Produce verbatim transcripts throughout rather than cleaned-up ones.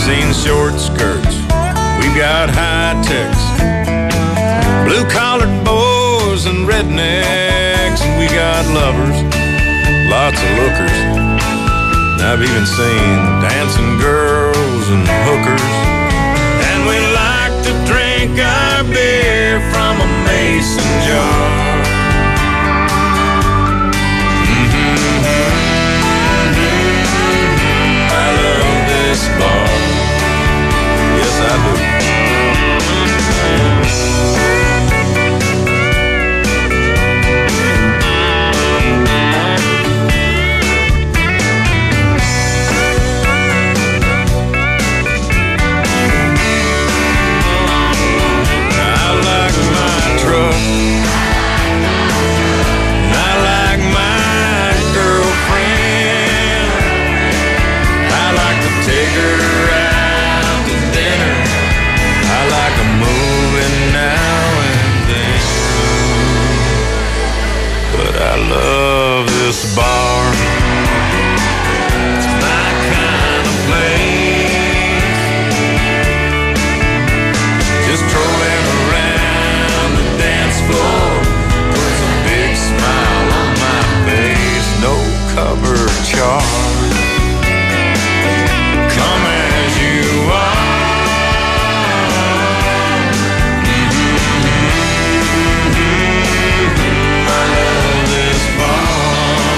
seen short skirts, we've got high techs, blue-collared boys and rednecks, and we got lovers, lots of lookers. And I've even seen dancing girls and hookers. And we like to drink our beer from a mason jar. This bar, yes I do. I like my truck, and I like my girlfriend. I like to take her out to dinner. I like a movie now and then. But I love this bar. It's my kind of place. Just trolling around the dance floor puts a big smile on my face. No cover charge. Come as you are. Mm-hmm. I love this bar.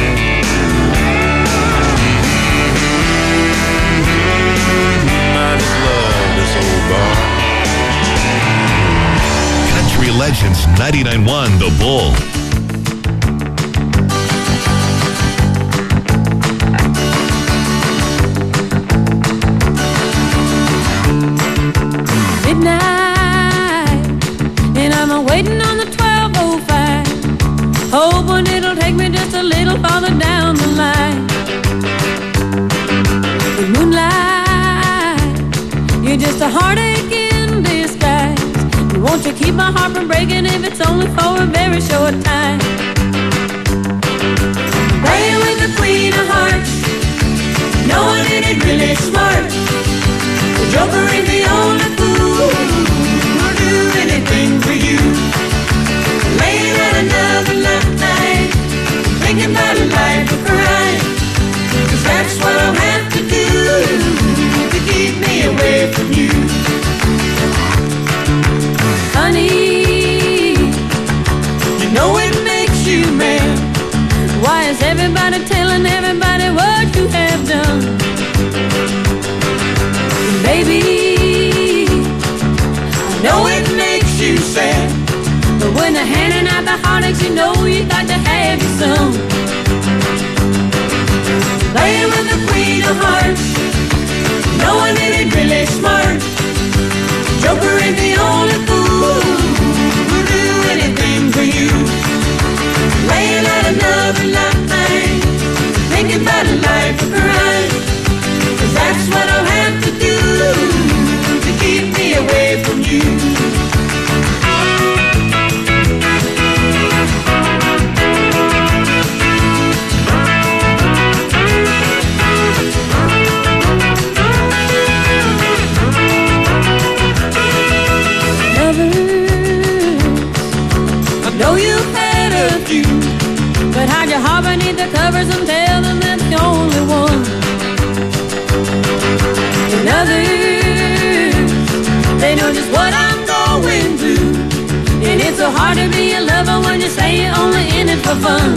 Mm-hmm. I just love this old bar. Country Legends ninety-nine point one The Bull. Waiting on the twelve oh five, hoping it'll take me just a little farther down the line. The moonlight, you're just a heartache in disguise. And won't you keep my heart from breaking if it's only for a very short time? Playing with the queen of hearts, knowing it ain't really smart. The joker ain't the only fool who'll do anything for you. Laying out another love night, thinking about a life of crime. Cause that's what I'll have to do to keep me away from you. Honey, you know it makes you mad. Why is everybody telling everybody what you have done? Baby, I know it makes you sad, but when they're handing out the heartaches, you know you got to have your some. Playing with the queen of hearts, knowing it ain't really smart. Joker ain't the only fool who'll do anything for you. Laying out another lifetime, thinking about a life of crime. Cause that's what I'll have to do to keep me away from you. But hide your heart beneath the covers and tell them that's the only one. And others, they know just what I'm going through. And it's so hard to be a lover when you say you're only in it for fun.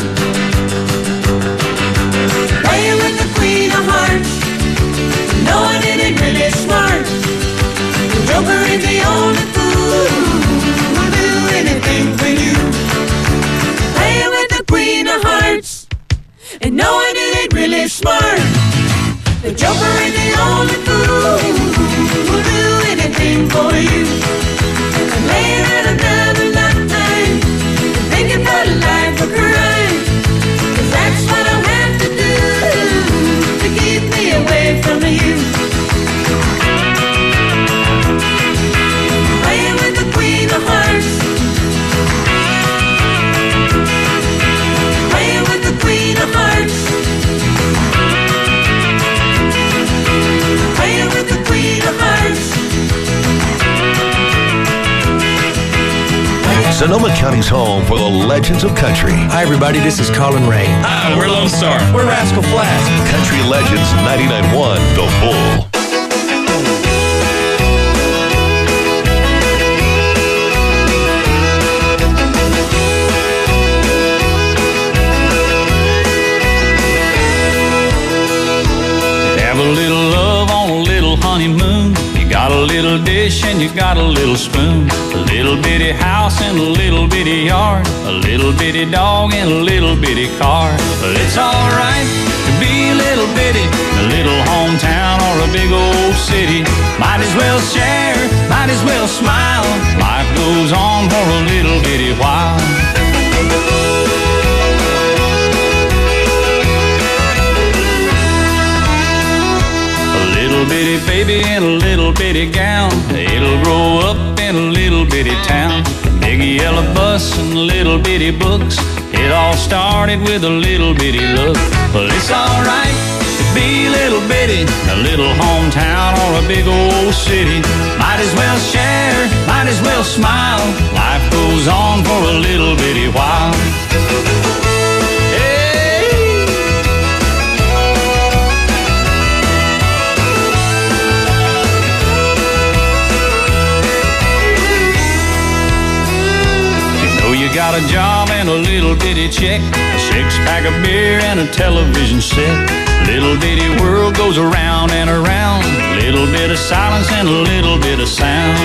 Playing with the queen of hearts, knowing it ain't really smart. The joker ain't the only fool who'll do anything for you. Queen of hearts, and knowing it ain't really smart. The joker ain't the only fool who'll do anything for you. And laying out another lifetime, thinking about a life of crime. Cause that's what I'll have to do to keep me away from you. Sonoma County's home for the legends of country. Hi, everybody. This is Colin Ray. Hi, we're Lone Star. We're Rascal Flatts. Country Legends ninety-nine point one, The Bull. Have a little love on a little honeymoon. You got a little dish and you got a little spoon. A little bitty house and a little bitty yard. A little bitty dog and a little bitty car. But it's alright to be a little bitty in a little hometown or a big old city. Might as well share, might as well smile. Life goes on for a little bitty while. Little bitty baby in a little bitty gown. It'll grow up in a little bitty town. Big yellow bus and little bitty books. It all started with a little bitty look. Well, it's alright to be a little bitty in a little hometown or a big old city. Might as well share, might as well smile. Life goes on for a little bitty while. You got a job and a little bitty check, a six-pack of beer and a television set. Little bitty world goes around and around. Little bit of silence and a little bit of sound.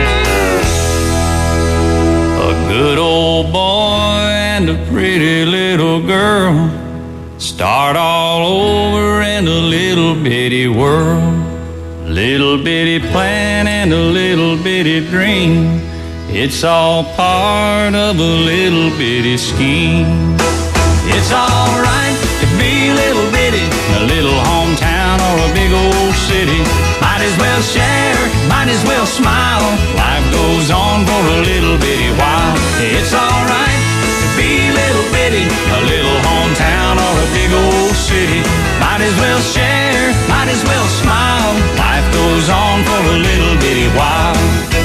A good old boy and a pretty little girl start all over in a little bitty world. Little bitty plan and a little bitty dream. It's all part of a little bitty scheme. It's alright to be a little bitty in a little hometown or a big old city. Might as well share, might as well smile. Life goes on for a little bitty while. It's alright to be a little bitty in a little hometown or a big old city. Might as well share, might as well smile. Life goes on for a little bitty while.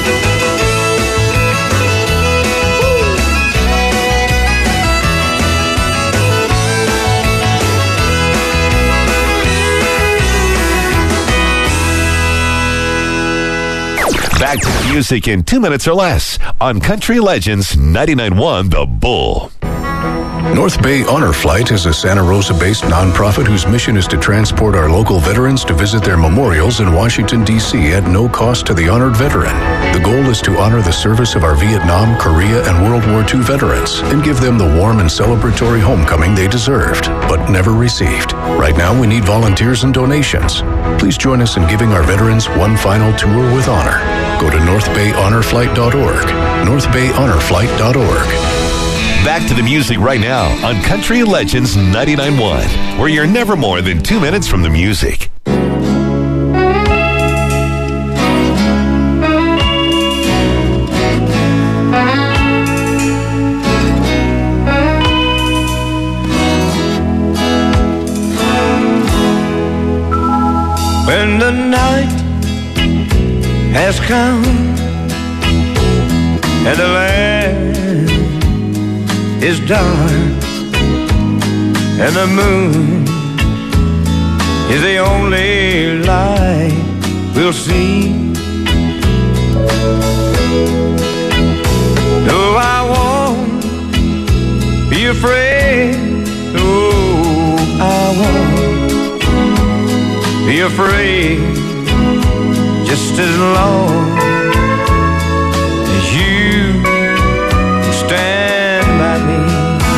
Back to the music in two minutes or less on Country Legends ninety-nine point one, The Bull. North Bay Honor Flight is a Santa Rosa-based nonprofit whose mission is to transport our local veterans to visit their memorials in Washington, D C at no cost to the honored veteran. The goal is to honor the service of our Vietnam, Korea, and World War Two veterans and give them the warm and celebratory homecoming they deserved, but never received. Right now, we need volunteers and donations. Please join us in giving our veterans one final tour with honor. Go to north bay honor flight dot org, north bay honor flight dot org. Back to the music right now on Country Legends ninety-nine point one, where you're never more than two minutes from the music. When the night has come and the land is dark and the moon is the only light we'll see. No, I won't be afraid. No, I won't be afraid, just as long as you stand by me.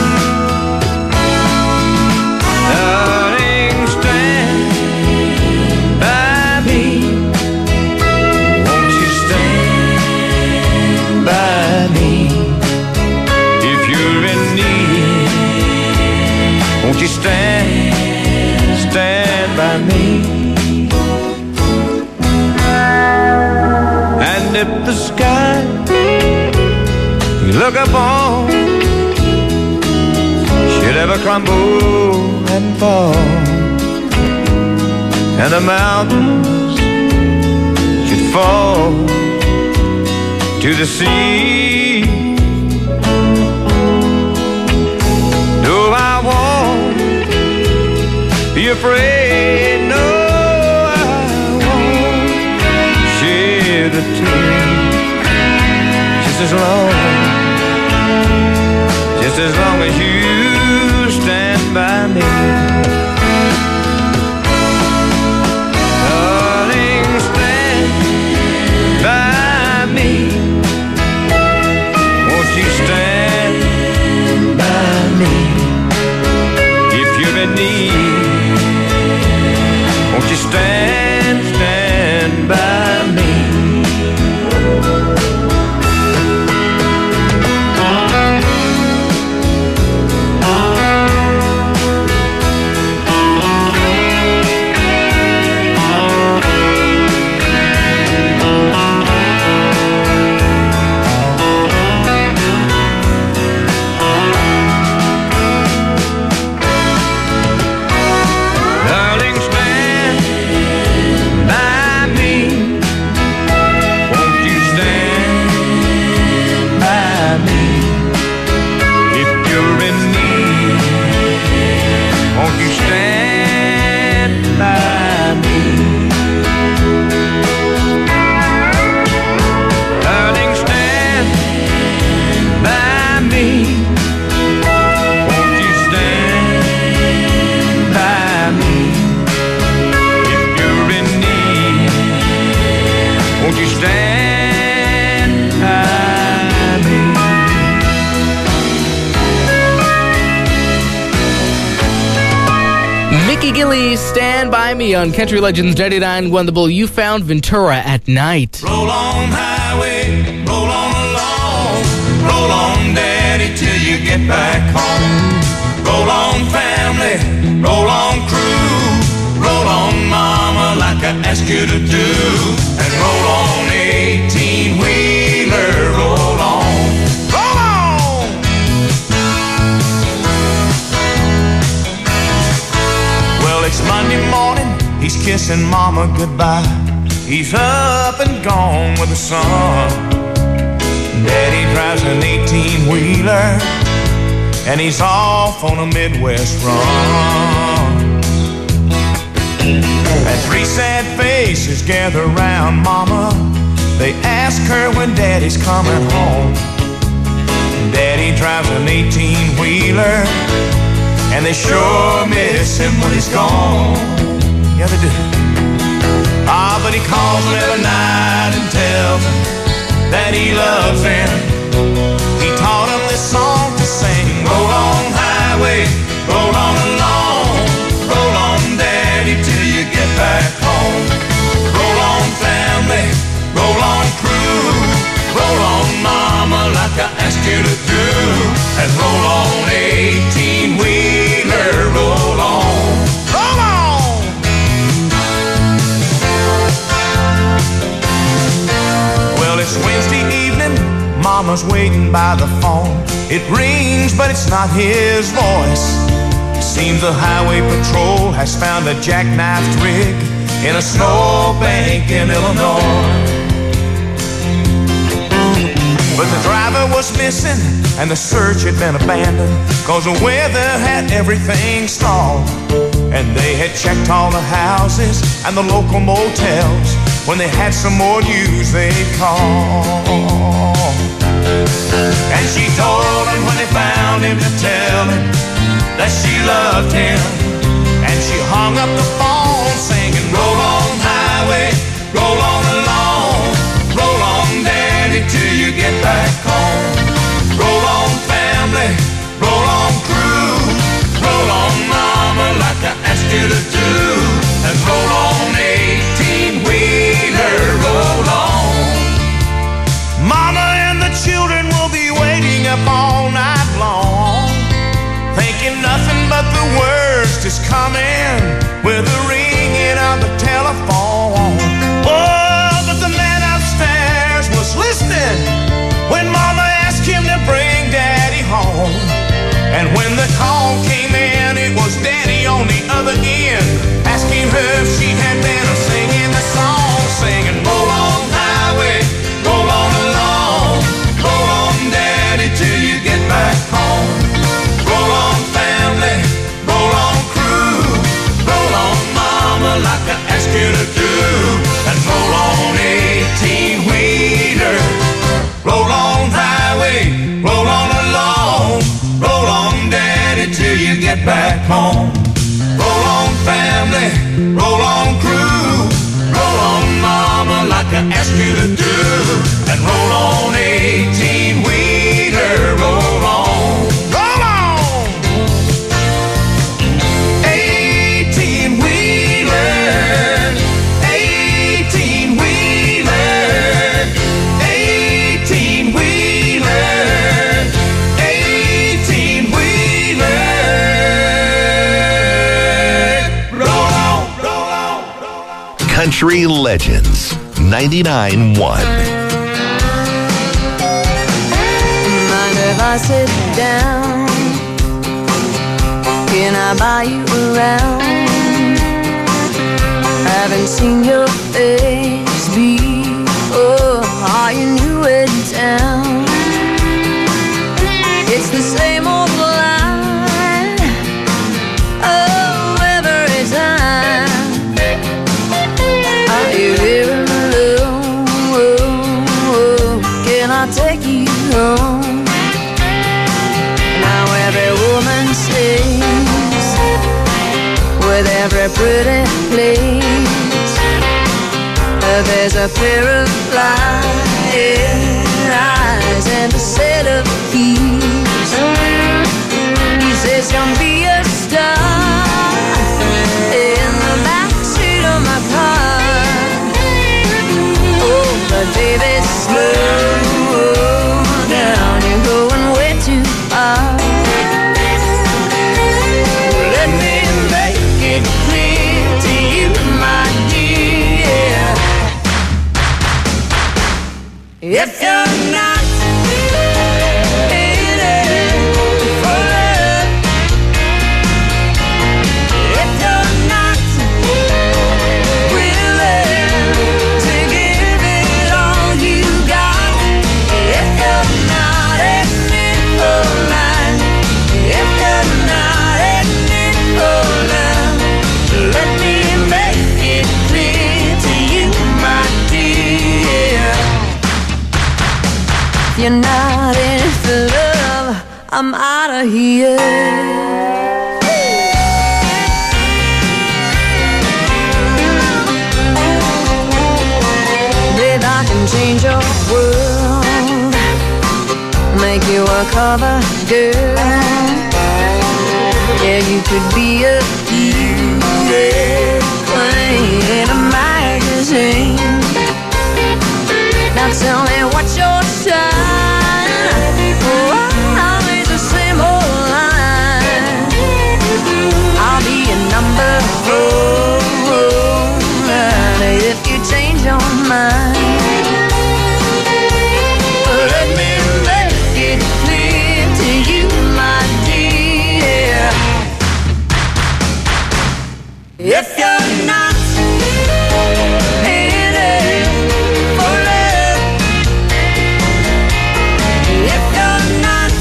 Darling, stand by me. Won't you stand by me? If you're in need, won't you stand, stand by me? And if the sky you look upon should ever crumble and fall, and the mountains should fall to the sea, just as long as you stand by me. Darling, stand by me. Won't you stand by me? If you're in need, won't you stand, stand by me? Stand By Me on Country Legends ninety-nine point one The Bull. You found Ventura at night. Roll on highway, roll on along, roll on daddy till you get back home. Roll on family, roll on crew, roll on mama like I asked you to do. And roll on eighteen-wheeler, roll on, roll on. Well, it's Monday morning, he's kissing mama goodbye. He's up and gone with the sun. Daddy drives an eighteen-wheeler, and he's off on a Midwest run. And three sad faces gather around mama. They ask her when daddy's coming home. Daddy drives an eighteen-wheeler, and they sure miss him when he's gone. Yeah, they do. Ah, but he calls them every night and tells them that he loves them. He taught them this song to sing. Roll on highway, roll on along, roll on daddy till you get back home. Roll on family, roll on crew, roll on mama like I asked you to do. And roll on eighteen-wheeler, roll on, roll on. Well, it's Wednesday evening, mama's waiting by the phone. It rings, but it's not his voice. Seems the highway patrol has found a jackknifed rig in a snowbank in Illinois. But the driver was missing and the search had been abandoned, 'cause the weather had everything stalled. And they had checked all the houses and the local motels. When they had some more news they'd call. And she told him when they found him to tell him that she loved him. And she hung up the phone singing, roll on highway, roll on along, roll on daddy till you get back home. Roll on family, roll on crew, roll on mama like I asked you to do. And roll on eighteen-wheeler, roll on. Mama and the children will be waiting up all night long, thinking nothing but the worst is coming with the ringing of the telephone. Oh, but the man upstairs was listening when mama asked him to bring daddy home. And when the call came in, it was daddy on the other end, asking her if she had been singing the song, singing, roll on highway, roll on along, roll on daddy till you get back home. Roll on family, roll on crew, roll home. Roll on, family, roll on, crew. Roll on, mama, like I asked you to do. And roll on, eighteen-wheeler, roll on. Roll on! eighteen-wheeler, eighteen-wheeler, eighteen-wheeler, eighteen-wheeler. Roll on, roll on, roll on. Country Legends ninety-nine point one. Mind if I sit down? Can I buy you around? Haven't seen your face before. Are you new in town? It's the same old line. Oh, every time. Are you here alone? Can I take you home? Now every woman sings with every pretty place. There's a pair of flying eyes and a set of keys. He says, "Come be a star in the backseat of my car." Oh, but baby, slow down, you're going way too far. Let me make it clear to you, my dear. If you're not in it for love, if you're not willing to give it all you got, if you're not in it for life, if you're not in it for love, let me make it clear to you, my dear. If you're not in it for love, I'm out of here. Babe, I can change your world, make you a cover girl. Yeah, you could be a queen in a magazine. Now tell me what's your sign? Oh, always the same old line. I'll be a number four if you change your mind. Let me make it clear to you, my dear. If you're not in it for love, if you're not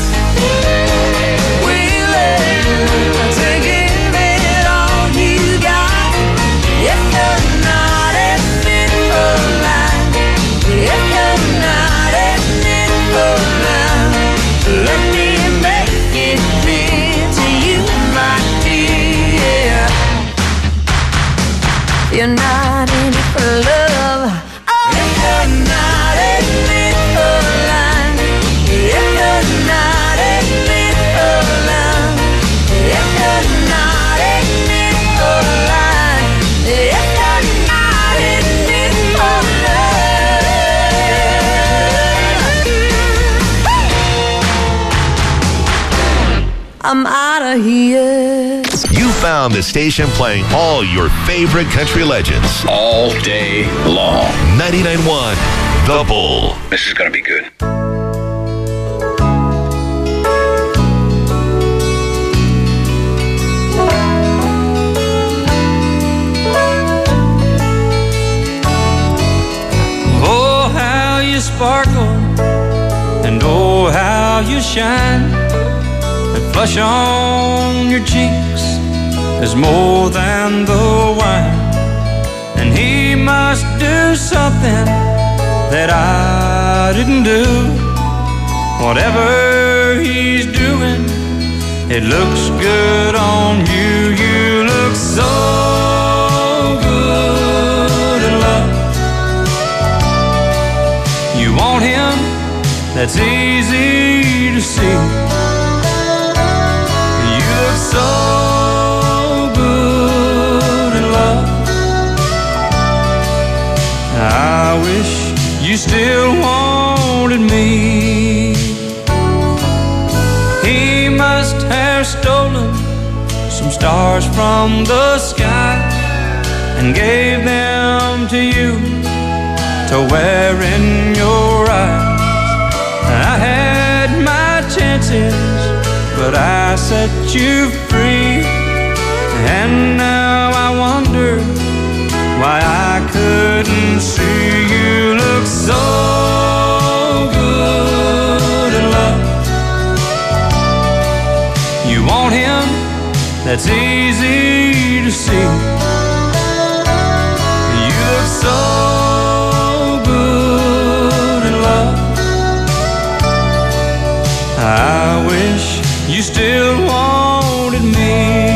willing to give it all you got, if you're not in it for life, if you're not in it for love, let me make it clear to you, my dear. You're not in it for love. Oh, if you're not in it for life, if you're not in it for love, if you're not in it for life, if you're not in it for love, I'm out of here. You found the station playing all your favorite country legends. All day long. ninety-nine point one, The Bull. This is going to be good. Oh, how you sparkle, and oh, how you shine. That flush on your cheeks is more than the wine. And he must do something that I didn't do. Whatever he's doing, It looks good on you. You look so good in love. You want him? That's easy to see. You look so good in love. I wish you still wanted me. He must have stolen some stars from the sky and gave them to you to wear in your eyes. I had my chances, but I set you free. And now I wonder why I couldn't see. You look so good in love. You want him? That's easy to see. You look so good in love. I wish you still wanted me.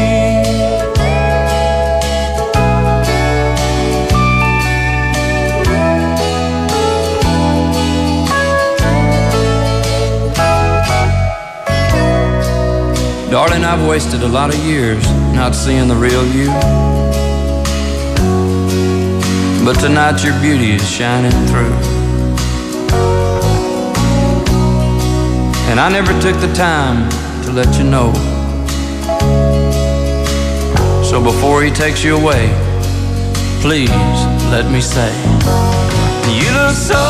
Darling, I've wasted a lot of years not seeing the real you. But tonight your beauty is shining through. And I never took the time to let you know. So before he takes you away, please let me say, you look so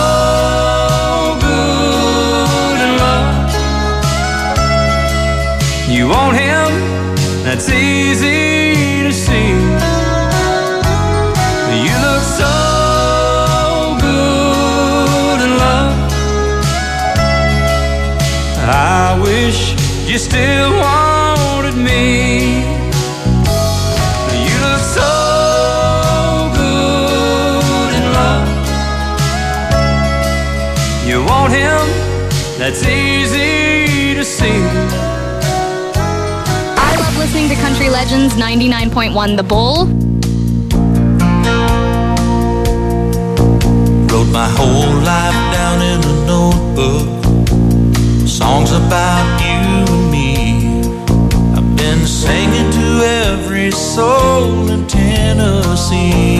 good in love. You want him? That's easy to see. You look so good in love. I wish you still wanted me. You look so good in love. You want him? That's easy to see. Listening to Country Legends ninety-nine point one The Bull. Wrote my whole life down in a notebook, songs about you and me. I've been singing to every soul in Tennessee.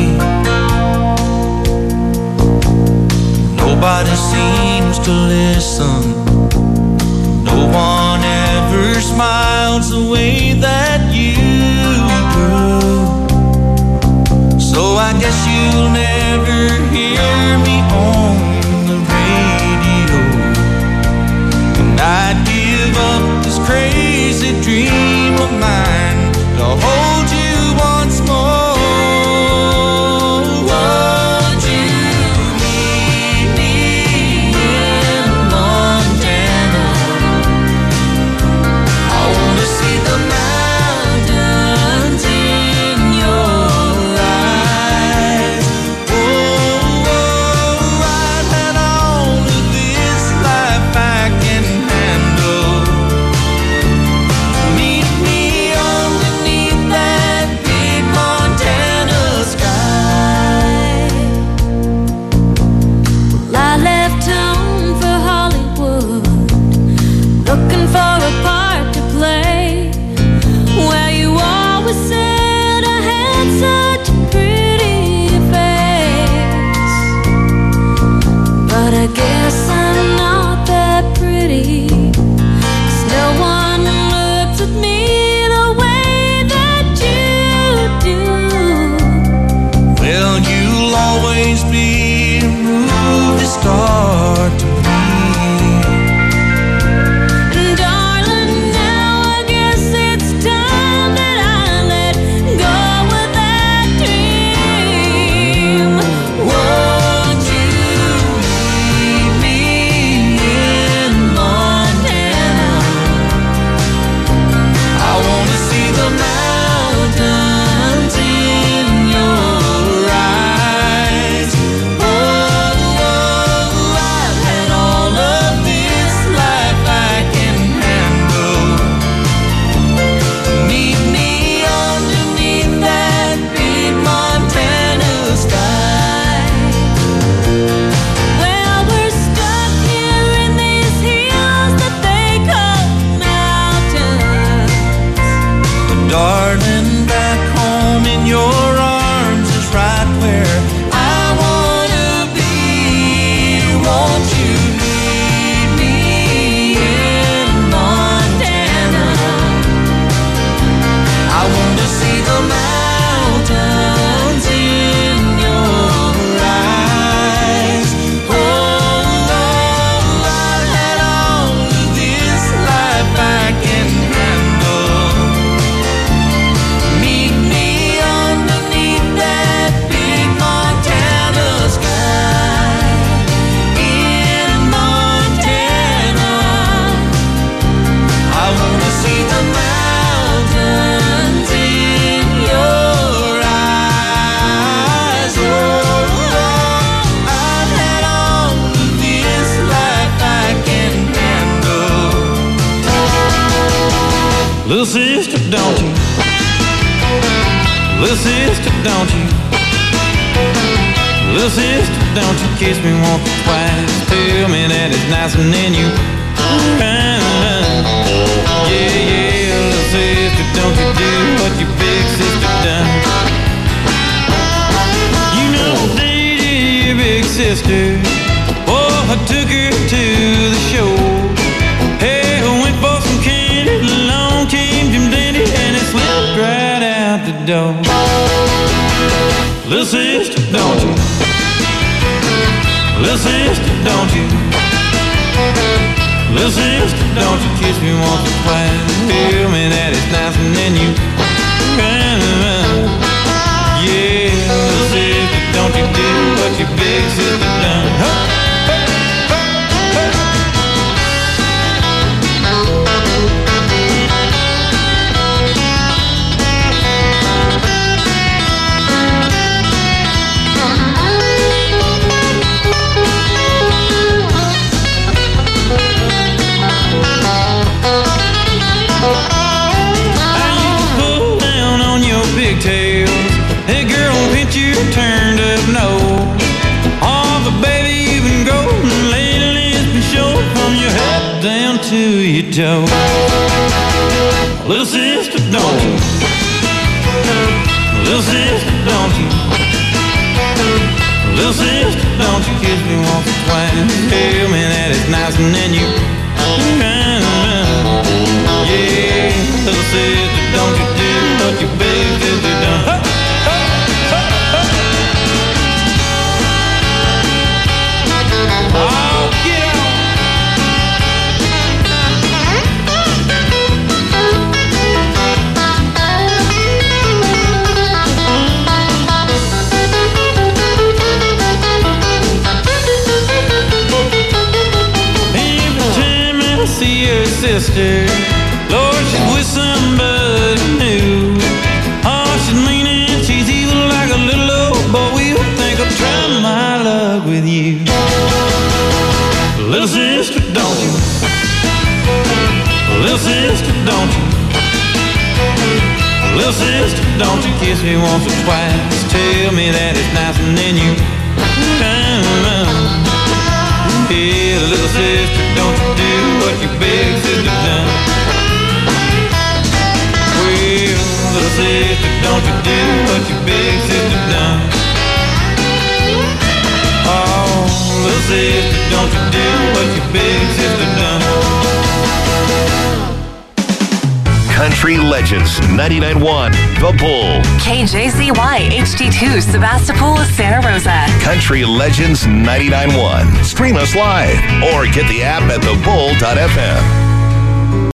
Nobody seems to listen. No one ever smiles the way that you do. So I guess you'll never hear me on the radio. And I'd give up this crazy dream of mine to hold you once more. Would you meet me in Montana? I wanna see the mountains in your eyes. Oh, oh, I've had all of this life I can handle. Meet me underneath that Little sister, don't you? Little sister, don't you? Little sister, don't you kiss me once or twice? Tell me that it's nice and then you yeah, yeah, little sister, don't you do what your big sister done? You know, dated your big sister. Oh, I took her to the show. Hey, I went for some candy. Along came Jim Dandy, and it slipped right out the door. Little sister, don't you? Little sister, don't you? Little sister, don't you kiss me once or twice? Tell me that it's nice and then you yeah, little sister, don't you do what your big sister done? Huh? Hey girl, pinch your turned up nose. Oh, but baby, you've been golden lately. It's been showing from your head down to your toe. Little sister, don't you? Little sister, don't you? Little sister, don't you kiss me once or twice? Tell me that it's nice and then you yeah, little sister, don't you do what your big sister done? Oh, get out! Every time I see your sister, Lord, she's with somebody new. Oh, she's mean and she's evil like a little old boy. We would think I'll try my luck with you. Little sister, don't you? Little sister, don't you? Little sister, don't you kiss me once or twice? Tell me that it's nice and then you yeah, little sister, don't you do what your big sister done? Well, little sister, don't you do what your big sister done? Oh, little sister, don't you do what your big sister done? Country Legends ninety-nine point one, The Bull. K J Z Y H D two, Sebastopol, Santa Rosa. Country Legends ninety-nine point one. Stream us live or get the app at the bull dot f m.